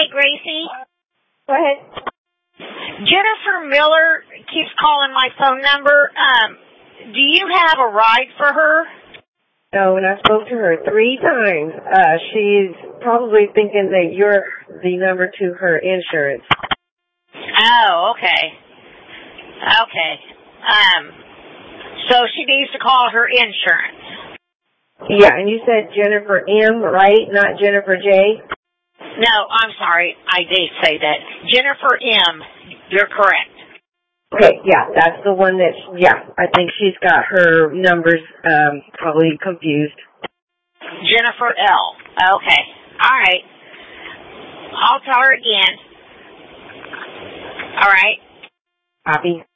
Gracie. Go ahead. Jennifer Miller keeps calling my phone number. Do you have a ride for her? No, and I spoke to her 3 times. She's probably thinking that you're the number to her insurance. Oh, okay. Okay. So she needs to call her insurance. Yeah, and you said Jennifer M, right? Not Jennifer J? No, I'm sorry. I did say that. Jennifer M. You're correct. Okay, yeah, that's the one that, I think she's got her numbers probably confused. Jennifer L. Okay. All right. I'll tell her again. All right. Copy.